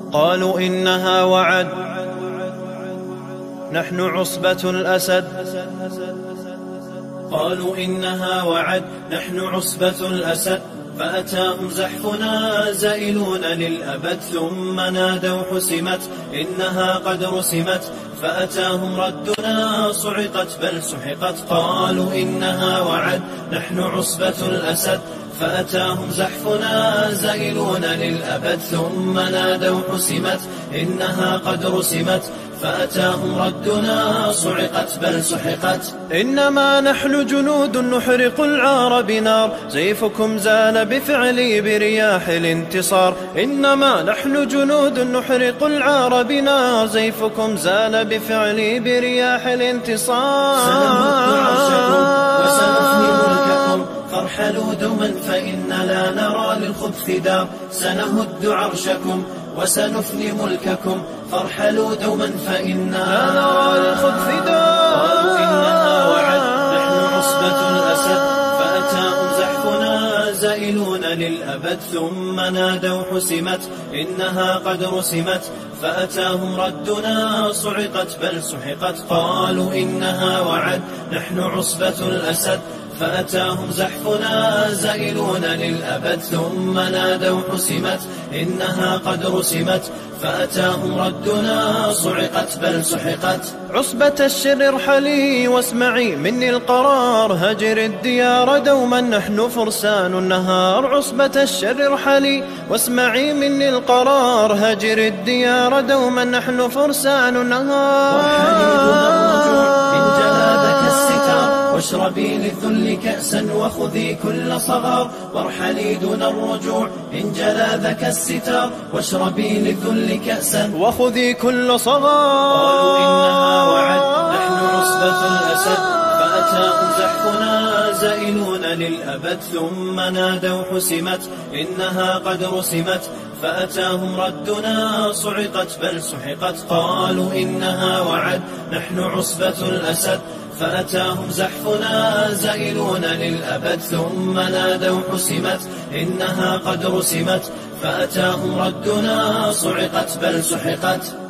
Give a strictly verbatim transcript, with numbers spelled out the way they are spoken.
قالوا إنها وعد نحن عصبة الأسد. قالوا إنها وعد نحن عصبة الأسد. فأتاهم زحفنا زائلون للأبد ثم نادوا حسمت إنها قد رسمت. فأتاهم ردنا صعقت بل سحقت. قالوا إنها وعد نحن عصبة الأسد. فأتاهم زحفنا زائلون للأبد ثم نادوا حسمت إنها قد رسمت. فأتاهم ردنا صعقت بل سحقت. إنما نحن جنود نحرق العار بنار سيفكم زال بفعلي برياح الانتصار. إنما نحن جنود نحرق العار بنار سيفكم زال بفعلي برياح الانتصار. سنمد عرشكم وسنفني ملككم فارحلوا دوما فإن لا نرى للخبث دار. سنهد عرشكم وسنفني ملككم فارحلوا دوما فإن لا نرى للخبث دار. قالوا إنها وعد نحن عصبة الأسد. فأتاهم زحفنا زائلون للأبد ثم نادوا حسمت إنها قد رسمت. فأتاهم ردنا صعقت بل سحقت. قالوا إنها وعد نحن عصبة الأسد. فأتاهم زحفنا زائلون للأبد ثم نادوا حسمت إنها قد رسمت. فأتاهم ردنا صعقت بل سحقت. عصبة الشر ارحلي واسمعي مني القرار هجر الديار دوما نحن فرسان النهار. عصبة الشر ارحلي واسمعي مني القرار هجر الديار دوما نحن فرسان النهار. واشربي للذل كأسا وخذي كل صغار. وارحلي دون الرجوع إن جلا ذاك الستار. واشربي للذل كأسا وخذي كل صغار. قالوا إنها وعد نحن عصبة الأسد. فأتاهم زحفنا زائلون للأبد ثم نادوا حسمت إنها قد رسمت. فأتاهم ردنا صعقت بل سحقت. قالوا إنها وعد نحن عصبة الأسد. فأتاهم زحفنا زائلون للأبد ثم نادوا حسمت إنها قد رسمت. فأتاهم ردنا صعقت بل سحقت.